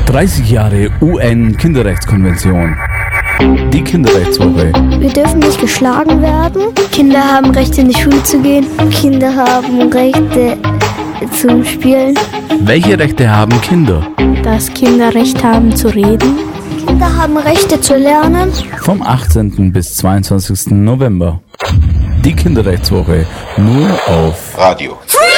30 Jahre UN-Kinderrechtskonvention. Die Kinderrechtswoche. Wir dürfen nicht geschlagen werden. Kinder haben Rechte, in die Schule zu gehen. Kinder haben Rechte zum Spielen. Welche Rechte haben Kinder? Dass Kinder Recht haben zu reden. Kinder haben Rechte zu lernen. Vom 18. bis 22. November. Die Kinderrechtswoche. Nur auf Radio.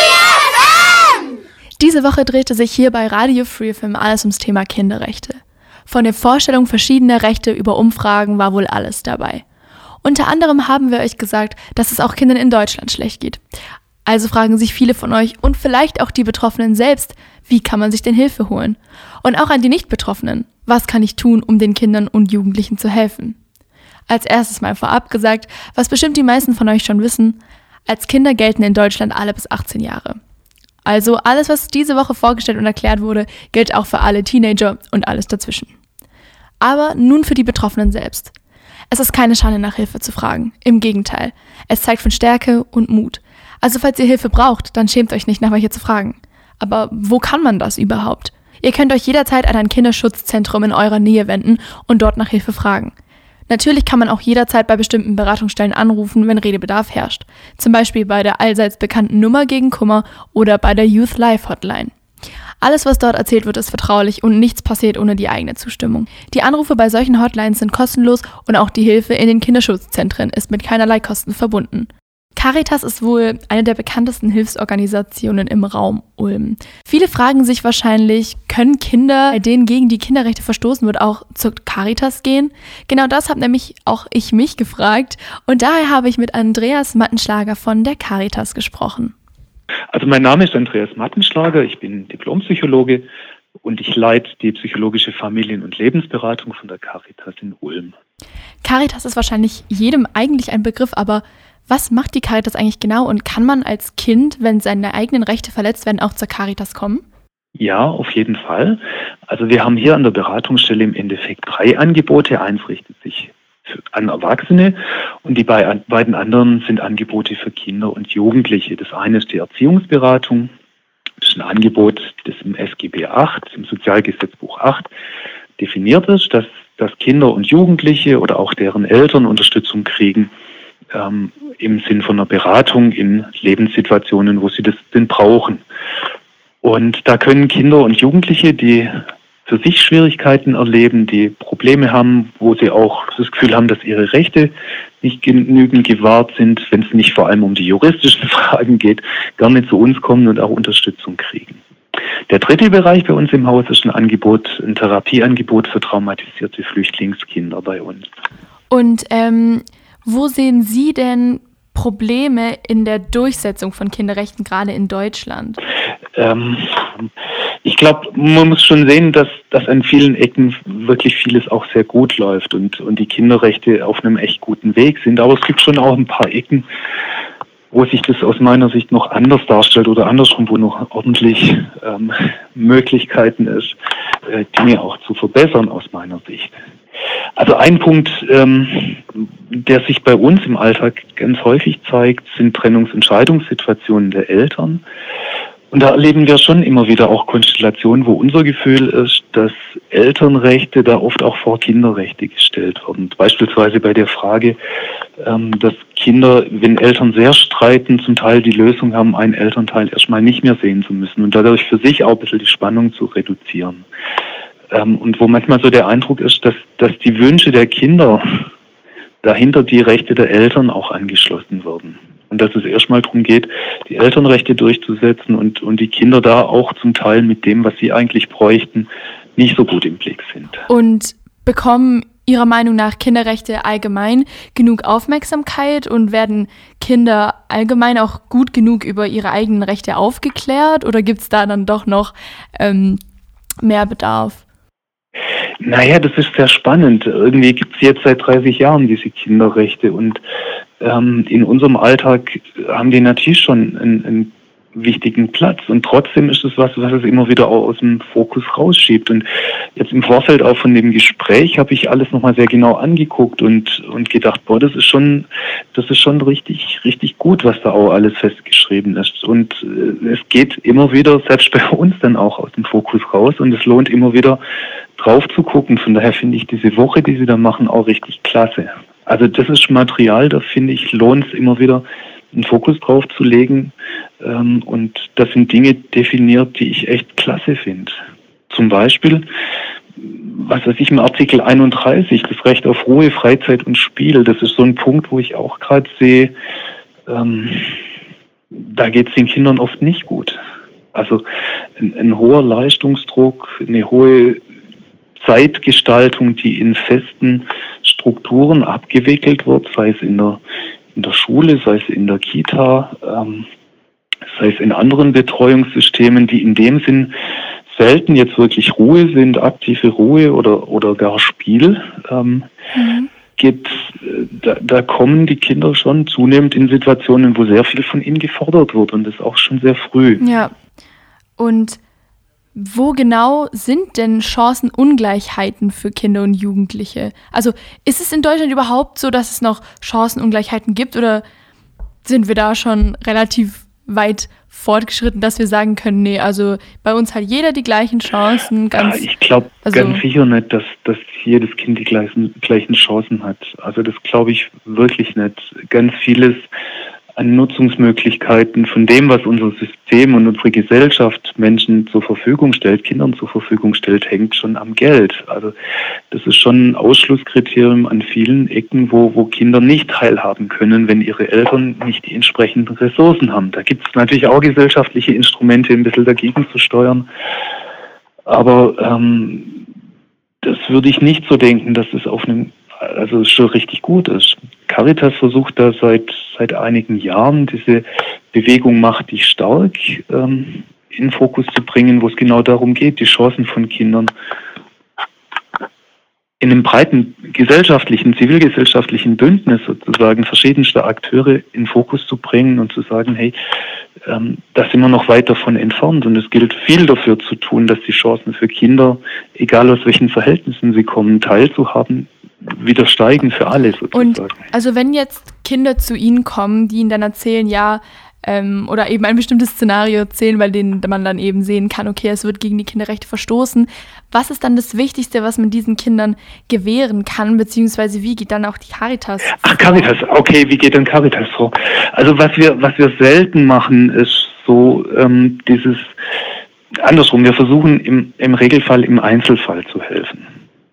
Diese Woche drehte sich hier bei Radio Free FM alles ums Thema Kinderrechte. Von der Vorstellung verschiedener Rechte über Umfragen war wohl alles dabei. Unter anderem haben wir euch gesagt, dass es auch Kindern in Deutschland schlecht geht. Also fragen sich viele von euch und vielleicht auch die Betroffenen selbst, wie kann man sich denn Hilfe holen? Und auch an die Nicht-Betroffenen, was kann ich tun, um den Kindern und Jugendlichen zu helfen? Als erstes mal vorab gesagt, was bestimmt die meisten von euch schon wissen, als Kinder gelten in Deutschland alle bis 18 Jahre. Also alles, was diese Woche vorgestellt und erklärt wurde, gilt auch für alle Teenager und alles dazwischen. Aber nun für die Betroffenen selbst. Es ist keine Schande, nach Hilfe zu fragen. Im Gegenteil. Es zeigt von Stärke und Mut. Also falls ihr Hilfe braucht, dann schämt euch nicht, nach welche zu fragen. Aber wo kann man das überhaupt? Ihr könnt euch jederzeit an ein Kinderschutzzentrum in eurer Nähe wenden und dort nach Hilfe fragen. Natürlich kann man auch jederzeit bei bestimmten Beratungsstellen anrufen, wenn Redebedarf herrscht. Zum Beispiel bei der allseits bekannten Nummer gegen Kummer oder bei der Youth Life Hotline. Alles, was dort erzählt wird, ist vertraulich und nichts passiert ohne die eigene Zustimmung. Die Anrufe bei solchen Hotlines sind kostenlos und auch die Hilfe in den Kinderschutzzentren ist mit keinerlei Kosten verbunden. Caritas ist wohl eine der bekanntesten Hilfsorganisationen im Raum Ulm. Viele fragen sich wahrscheinlich, können Kinder, bei denen gegen die Kinderrechte verstoßen wird, auch zur Caritas gehen? Genau das habe nämlich auch ich mich gefragt und daher habe ich mit Andreas Mattenschlager von der Caritas gesprochen. Also mein Name ist Andreas Mattenschlager, ich bin Diplompsychologe und ich leite die psychologische Familien- und Lebensberatung von der Caritas in Ulm. Caritas ist wahrscheinlich jedem eigentlich ein Begriff, aber was macht die Caritas eigentlich genau und kann man als Kind, wenn seine eigenen Rechte verletzt werden, auch zur Caritas kommen? Ja, auf jeden Fall. Also wir haben hier an der Beratungsstelle im Endeffekt 3 Angebote. Eins richtet sich an Erwachsene und die beiden anderen sind Angebote für Kinder und Jugendliche. Das eine ist die Erziehungsberatung. Das ist ein Angebot, das im SGB 8, im Sozialgesetzbuch 8 definiert ist, dass Kinder und Jugendliche oder auch deren Eltern Unterstützung kriegen, im Sinn von einer Beratung in Lebenssituationen, wo sie das denn brauchen. Und da können Kinder und Jugendliche, die für sich Schwierigkeiten erleben, die Probleme haben, wo sie auch das Gefühl haben, dass ihre Rechte nicht genügend gewahrt sind, wenn es nicht vor allem um die juristischen Fragen geht, gerne zu uns kommen und auch Unterstützung kriegen. Der dritte Bereich bei uns im Haus ist ein Therapieangebot für traumatisierte Flüchtlingskinder bei uns. Und wo sehen Sie denn Probleme in der Durchsetzung von Kinderrechten, gerade in Deutschland? Ich glaube, man muss schon sehen, dass an vielen Ecken wirklich vieles auch sehr gut läuft und die Kinderrechte auf einem echt guten Weg sind. Aber es gibt schon auch ein paar Ecken, wo sich das aus meiner Sicht noch anders darstellt oder andersrum, wo noch ordentlich Möglichkeiten ist, Dinge auch zu verbessern aus meiner Sicht. Also ein Punkt, der sich bei uns im Alltag ganz häufig zeigt, sind Trennungs- und Scheidungssituationen der Eltern. Und da erleben wir schon immer wieder auch Konstellationen, wo unser Gefühl ist, dass Elternrechte da oft auch vor Kinderrechte gestellt werden. Beispielsweise bei der Frage, dass Kinder, wenn Eltern sehr streiten, zum Teil die Lösung haben, einen Elternteil erstmal nicht mehr sehen zu müssen und dadurch für sich auch ein bisschen die Spannung zu reduzieren. Und wo manchmal so der Eindruck ist, dass die Wünsche der Kinder dahinter die Rechte der Eltern auch angeschlossen werden. Und dass es erstmal darum geht, die Elternrechte durchzusetzen und die Kinder da auch zum Teil mit dem, was sie eigentlich bräuchten, nicht so gut im Blick sind. Und bekommen Ihrer Meinung nach Kinderrechte allgemein genug Aufmerksamkeit und werden Kinder allgemein auch gut genug über ihre eigenen Rechte aufgeklärt oder gibt es da dann doch noch mehr Bedarf? Naja, das ist sehr spannend. Irgendwie gibt es jetzt seit 30 Jahren diese Kinderrechte und in unserem Alltag haben die natürlich schon einen wichtigen Platz. Und trotzdem ist es was es immer wieder auch aus dem Fokus rausschiebt. Und jetzt im Vorfeld auch von dem Gespräch habe ich alles nochmal sehr genau angeguckt und gedacht, boah, das ist schon richtig, richtig gut, was da auch alles festgeschrieben ist. Und es geht immer wieder, selbst bei uns dann auch aus dem Fokus raus, und es lohnt immer wieder drauf zu gucken. Von daher finde ich diese Woche, die sie da machen, auch richtig klasse. Also das ist Material, da finde ich, lohnt es immer wieder, einen Fokus drauf zu legen. Und das sind Dinge definiert, die ich echt klasse finde. Zum Beispiel, was weiß ich, im Artikel 31, das Recht auf Ruhe, Freizeit und Spiel. Das ist so ein Punkt, wo ich auch gerade sehe, da geht es den Kindern oft nicht gut. Also ein hoher Leistungsdruck, eine hohe Zeitgestaltung, die in festen Strukturen abgewickelt wird, sei es in der Schule, sei es in der Kita, sei es in anderen Betreuungssystemen, die in dem Sinn selten jetzt wirklich Ruhe sind, aktive Ruhe oder gar Spiel, da kommen die Kinder schon zunehmend in Situationen, wo sehr viel von ihnen gefordert wird, und das auch schon sehr früh. Ja, und wo genau sind denn Chancenungleichheiten für Kinder und Jugendliche? Also ist es in Deutschland überhaupt so, dass es noch Chancenungleichheiten gibt, oder sind wir da schon relativ weit fortgeschritten, dass wir sagen können, nee, also bei uns hat jeder die gleichen Chancen? Ich glaube ganz sicher nicht, dass jedes Kind die gleichen Chancen hat. Also das glaube ich wirklich nicht. Ganz vieles an Nutzungsmöglichkeiten von dem, was unser System und unsere Gesellschaft Menschen zur Verfügung stellt, Kindern zur Verfügung stellt, hängt schon am Geld. Also das ist schon ein Ausschlusskriterium an vielen Ecken, wo Kinder nicht teilhaben können, wenn ihre Eltern nicht die entsprechenden Ressourcen haben. Da gibt es natürlich auch gesellschaftliche Instrumente, ein bisschen dagegen zu steuern. Aber das würde ich nicht so denken, dass es schon richtig gut ist. Caritas versucht da seit einigen Jahren diese Bewegung Mach dich stark in den Fokus zu bringen, wo es genau darum geht, die Chancen von Kindern in einem breiten zivilgesellschaftlichen Bündnis sozusagen verschiedenster Akteure in den Fokus zu bringen und zu sagen, hey, da sind wir noch weit davon entfernt, und es gilt viel dafür zu tun, dass die Chancen für Kinder, egal aus welchen Verhältnissen sie kommen, teilzuhaben, wieder steigen für alle sozusagen. Und also wenn jetzt Kinder zu Ihnen kommen, die Ihnen dann erzählen, oder eben ein bestimmtes Szenario erzählen, bei dem man dann eben sehen kann, okay, es wird gegen die Kinderrechte verstoßen, was ist dann das Wichtigste, was man diesen Kindern gewähren kann, beziehungsweise wie geht dann auch die Caritas vor? Ach, Caritas, okay, wie geht dann Caritas vor? Also was wir selten machen, ist so dieses andersrum, wir versuchen im Regelfall im Einzelfall zu helfen.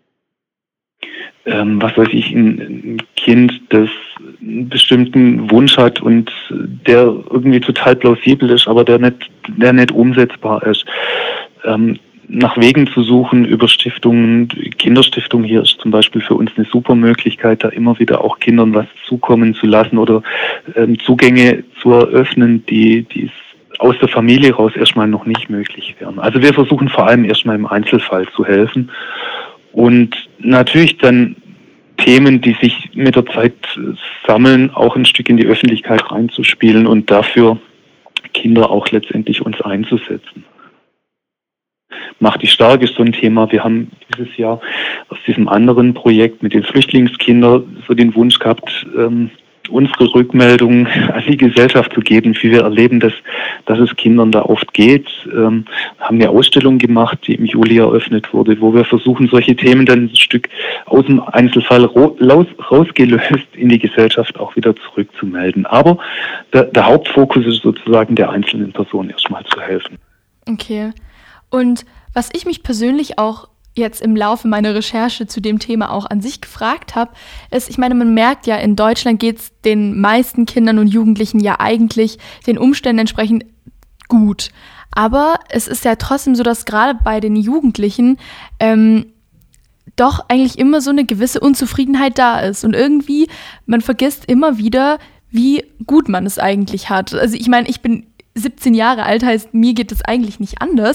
Was weiß ich, ein Kind, das einen bestimmten Wunsch hat und der irgendwie total plausibel ist, aber der nicht umsetzbar ist. Nach Wegen zu suchen über Stiftungen, Kinderstiftung hier ist zum Beispiel für uns eine super Möglichkeit, da immer wieder auch Kindern was zukommen zu lassen oder Zugänge zu eröffnen, die aus der Familie raus erstmal noch nicht möglich wären. Also wir versuchen vor allem erstmal im Einzelfall zu helfen. Und natürlich dann Themen, die sich mit der Zeit sammeln, auch ein Stück in die Öffentlichkeit reinzuspielen und dafür Kinder auch letztendlich uns einzusetzen. Mach dich stark ist so ein Thema. Wir haben dieses Jahr aus diesem anderen Projekt mit den Flüchtlingskindern so den Wunsch gehabt, unsere Rückmeldung an die Gesellschaft zu geben, wie wir erleben, dass es Kindern da oft geht. Haben eine Ausstellung gemacht, die im Juli eröffnet wurde, wo wir versuchen, solche Themen dann ein Stück aus dem Einzelfall rausgelöst in die Gesellschaft auch wieder zurückzumelden. Aber der Hauptfokus ist sozusagen der einzelnen Person erstmal zu helfen. Okay. Und was ich mich persönlich auch jetzt im Laufe meiner Recherche zu dem Thema auch an sich gefragt habe, ist, ich meine, man merkt ja, in Deutschland geht es den meisten Kindern und Jugendlichen ja eigentlich den Umständen entsprechend gut. Aber es ist ja trotzdem so, dass gerade bei den Jugendlichen doch eigentlich immer so eine gewisse Unzufriedenheit da ist. Und irgendwie, man vergisst immer wieder, wie gut man es eigentlich hat. Also ich meine, ich bin 17 Jahre alt, heißt, mir geht es eigentlich nicht anders.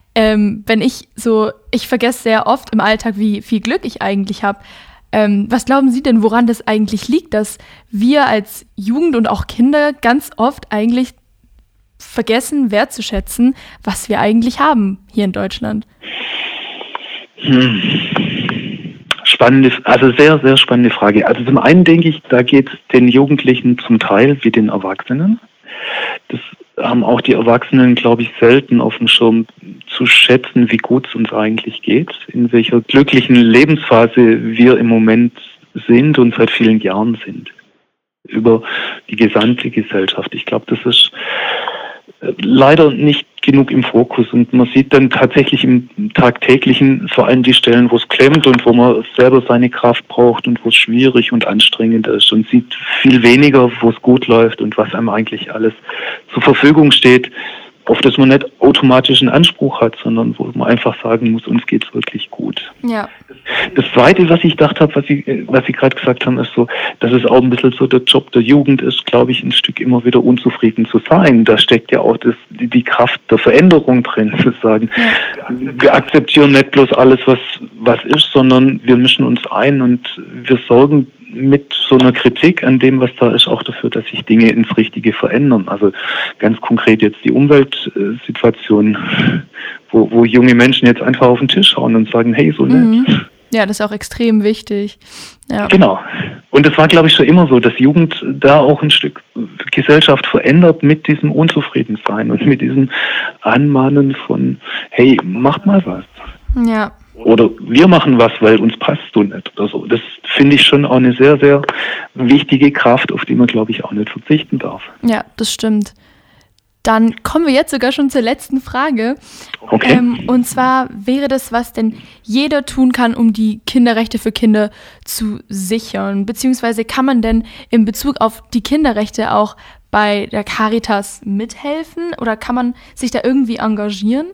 Ich vergesse sehr oft im Alltag, wie viel Glück ich eigentlich habe. Was glauben Sie denn, woran das eigentlich liegt, dass wir als Jugend und auch Kinder ganz oft eigentlich vergessen wertzuschätzen, was wir eigentlich haben hier in Deutschland? Spannende, also sehr, sehr spannende Frage. Also zum einen denke ich, da geht es den Jugendlichen zum Teil wie den Erwachsenen. Das haben auch die Erwachsenen, glaube ich, selten auf dem Schirm zu schätzen, wie gut es uns eigentlich geht, in welcher glücklichen Lebensphase wir im Moment sind und seit vielen Jahren sind. Über die gesamte Gesellschaft. Ich glaube, das ist leider nicht genug im Fokus und man sieht dann tatsächlich im Tagtäglichen vor allem die Stellen, wo es klemmt und wo man selber seine Kraft braucht und wo es schwierig und anstrengend ist und sieht viel weniger, wo es gut läuft und was einem eigentlich alles zur Verfügung steht, auf das man nicht automatisch einen Anspruch hat, sondern wo man einfach sagen muss, uns geht's wirklich gut. Ja. Das Zweite, was ich gedacht habe, was Sie gerade gesagt haben, ist so, dass es auch ein bisschen so der Job der Jugend ist, glaube ich, ein Stück immer wieder unzufrieden zu sein. Da steckt ja auch die Kraft der Veränderung drin, zu sagen, wir akzeptieren nicht bloß alles, was ist, sondern wir mischen uns ein und wir sorgen mit so einer Kritik an dem, was da ist, auch dafür, dass sich Dinge ins Richtige verändern. Also ganz konkret jetzt die Umweltsituation, wo junge Menschen jetzt einfach auf den Tisch schauen und sagen, hey, so nicht. Ja, das ist auch extrem wichtig. Ja. Genau. Und das war, glaube ich, schon immer so, dass Jugend da auch ein Stück Gesellschaft verändert mit diesem Unzufriedensein und mit diesem Anmahnen von, hey, mach mal was. Ja. Oder wir machen was, weil uns passt so nicht oder so. Das finde ich schon auch eine sehr, sehr wichtige Kraft, auf die man, glaube ich, auch nicht verzichten darf. Ja, das stimmt. Dann kommen wir jetzt sogar schon zur letzten Frage. Okay. Und zwar wäre das, was denn jeder tun kann, um die Kinderrechte für Kinder zu sichern? Beziehungsweise kann man denn in Bezug auf die Kinderrechte auch bei der Caritas mithelfen? Oder kann man sich da irgendwie engagieren?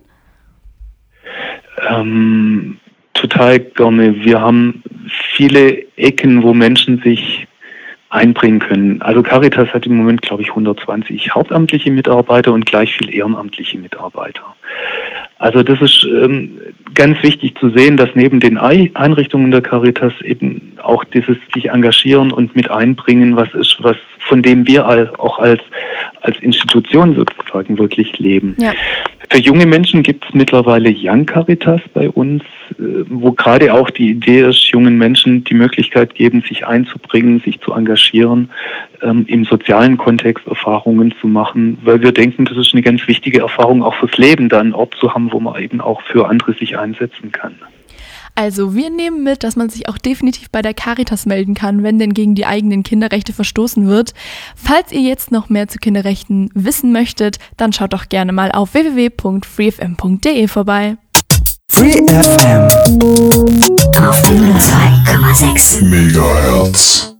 Total gerne. Wir haben viele Ecken, wo Menschen sich einbringen können. Also Caritas hat im Moment, glaube ich, 120 hauptamtliche Mitarbeiter und gleich viel ehrenamtliche Mitarbeiter. Also das ist ganz wichtig zu sehen, dass neben den Einrichtungen der Caritas eben auch dieses sich engagieren und mit einbringen, was ist, was von dem wir auch als Institution sozusagen wirklich leben. Ja. Für junge Menschen gibt es mittlerweile Young Caritas bei uns, wo gerade auch die Idee ist, jungen Menschen die Möglichkeit geben, sich einzubringen, sich zu engagieren, im sozialen Kontext Erfahrungen zu machen, weil wir denken, das ist eine ganz wichtige Erfahrung auch fürs Leben, da einen Ort zu haben, wo man eben auch für andere sich einsetzen kann. Also wir nehmen mit, dass man sich auch definitiv bei der Caritas melden kann, wenn denn gegen die eigenen Kinderrechte verstoßen wird. Falls ihr jetzt noch mehr zu Kinderrechten wissen möchtet, dann schaut doch gerne mal auf www.freefm.de vorbei. Free FM auf 102,6 MHz.